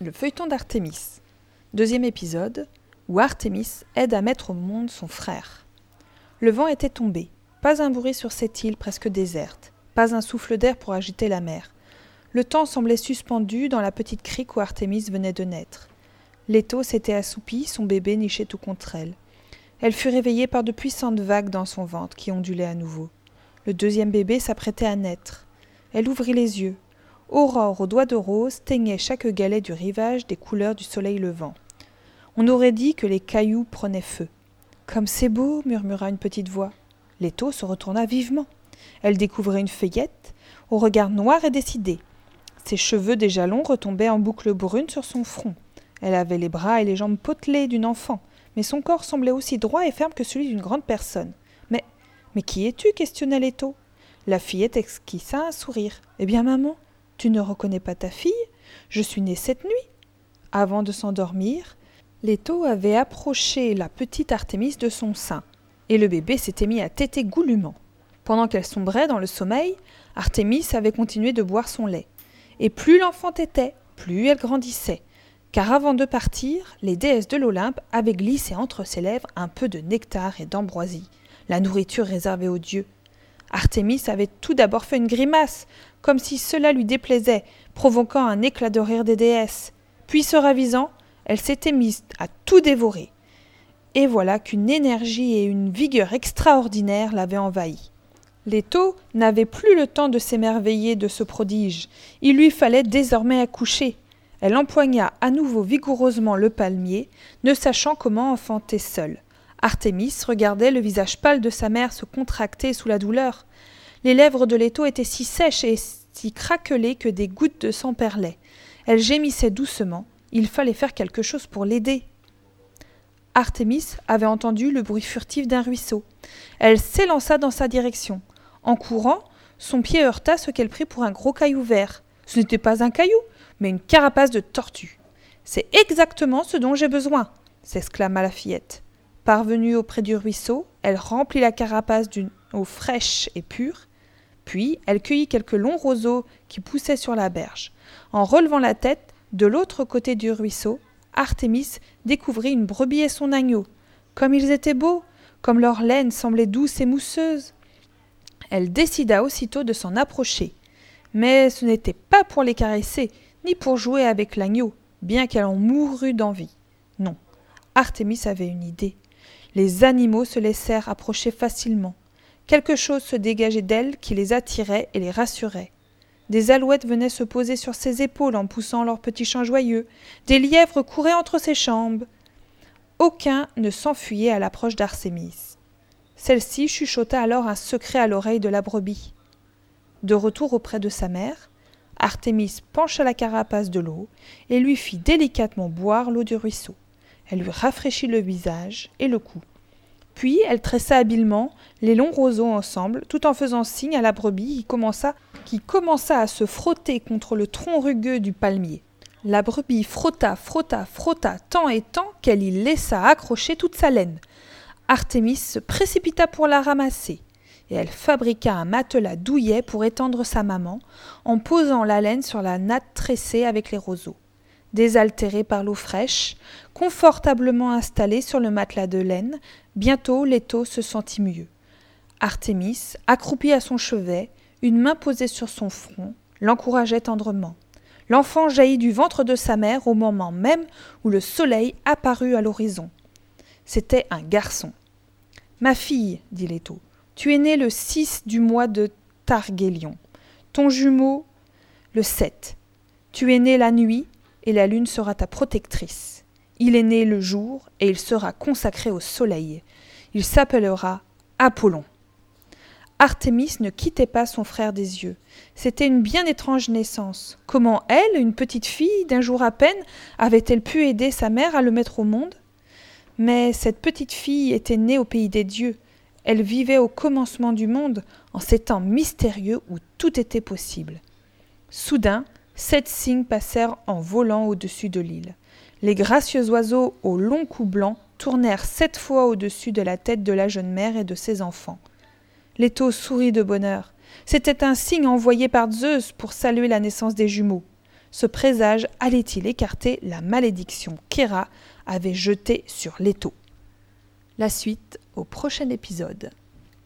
Le feuilleton d'Artémis. Deuxième épisode, où Artémis aide à mettre au monde son frère. Le vent était tombé. Pas un bruit sur cette île presque déserte. Pas un souffle d'air pour agiter la mer. Le temps semblait suspendu dans la petite crique où Artémis venait de naître. Leto s'était assoupie, son bébé nichait tout contre elle. Elle fut réveillée par de puissantes vagues dans son ventre qui ondulaient à nouveau. Le deuxième bébé s'apprêtait à naître. Elle ouvrit les yeux. Aurore aux doigts de rose teignait chaque galet du rivage des couleurs du soleil levant. On aurait dit que les cailloux prenaient feu. « Comme c'est beau !» murmura une petite voix. Leto se retourna vivement. Elle découvrait une fillette, au regard noir et décidé. Ses cheveux déjà longs retombaient en boucles brunes sur son front. Elle avait les bras et les jambes potelés d'une enfant, mais son corps semblait aussi droit et ferme que celui d'une grande personne. « Mais qui es-tu » questionna Leto. La fillette esquissa un sourire. « Eh bien, maman, tu ne reconnais pas ta fille ? Je suis née cette nuit. » Avant de s'endormir, Leto avait approché la petite Artémis de son sein, et le bébé s'était mis à téter goulûment. Pendant qu'elle sombrait dans le sommeil, Artémis avait continué de boire son lait. Et plus l'enfant tétait, plus elle grandissait, car avant de partir, les déesses de l'Olympe avaient glissé entre ses lèvres un peu de nectar et d'ambroisie, la nourriture réservée aux dieux. Artémis avait tout d'abord fait une grimace, comme si cela lui déplaisait, provoquant un éclat de rire des déesses. Puis, se ravisant, elle s'était mise à tout dévorer. Et voilà qu'une énergie et une vigueur extraordinaires l'avaient envahie. Leto n'avait plus le temps de s'émerveiller de ce prodige. Il lui fallait désormais accoucher. Elle empoigna à nouveau vigoureusement le palmier, ne sachant comment enfanter seule. Artémis regardait le visage pâle de sa mère se contracter sous la douleur. Les lèvres de Leto étaient si sèches et si craquelées que des gouttes de sang perlaient. Elle gémissait doucement. Il fallait faire quelque chose pour l'aider. Artémis avait entendu le bruit furtif d'un ruisseau. Elle s'élança dans sa direction. En courant, son pied heurta ce qu'elle prit pour un gros caillou vert. Ce n'était pas un caillou, mais une carapace de tortue. « C'est exactement ce dont j'ai besoin !» s'exclama la fillette. Parvenue auprès du ruisseau, elle remplit la carapace d'une eau fraîche et pure. Puis, elle cueillit quelques longs roseaux qui poussaient sur la berge. En relevant la tête, de l'autre côté du ruisseau, Artémis découvrit une brebis et son agneau. Comme ils étaient beaux, comme leur laine semblait douce et mousseuse. Elle décida aussitôt de s'en approcher. Mais ce n'était pas pour les caresser, ni pour jouer avec l'agneau, bien qu'elle en mourût d'envie. Non, Artémis avait une idée. Les animaux se laissèrent approcher facilement. Quelque chose se dégageait d'elle qui les attirait et les rassurait. Des alouettes venaient se poser sur ses épaules en poussant leurs petits chants joyeux. Des lièvres couraient entre ses jambes. Aucun ne s'enfuyait à l'approche d'Artémis. Celle-ci chuchota alors un secret à l'oreille de la brebis. De retour auprès de sa mère, Artémis pencha la carapace de l'eau et lui fit délicatement boire l'eau du ruisseau. Elle lui rafraîchit le visage et le cou. Puis elle tressa habilement les longs roseaux ensemble, tout en faisant signe à la brebis qui commença à se frotter contre le tronc rugueux du palmier. La brebis frotta tant et tant qu'elle y laissa accrocher toute sa laine. Artémis se précipita pour la ramasser, et elle fabriqua un matelas douillet pour étendre sa maman, en posant la laine sur la natte tressée avec les roseaux. Désaltérée par l'eau fraîche, confortablement installée sur le matelas de laine, bientôt Leto se sentit mieux. Artémis, accroupie à son chevet, une main posée sur son front, l'encourageait tendrement. L'enfant jaillit du ventre de sa mère au moment même où le soleil apparut à l'horizon. C'était un garçon. « Ma fille, dit Leto, tu es née le 6 du mois de Thargélion, ton jumeau le 7. Tu es née la nuit, et la lune sera ta protectrice. Il est né le jour, et il sera consacré au soleil. Il s'appellera Apollon. » Artémis ne quittait pas son frère des yeux. C'était une bien étrange naissance. Comment elle, une petite fille d'un jour à peine, avait-elle pu aider sa mère à le mettre au monde ? Mais cette petite fille était née au pays des dieux. Elle vivait au commencement du monde, en ces temps mystérieux où tout était possible. Soudain, 7 cygnes passèrent en volant au-dessus de l'île. Les gracieux oiseaux aux longs cous blancs tournèrent 7 fois au-dessus de la tête de la jeune mère et de ses enfants. Leto sourit de bonheur. C'était un signe envoyé par Zeus pour saluer la naissance des jumeaux. ce présage allait-il écarter la malédiction qu'Héra avait jetée sur Leto ? La suite au prochain épisode.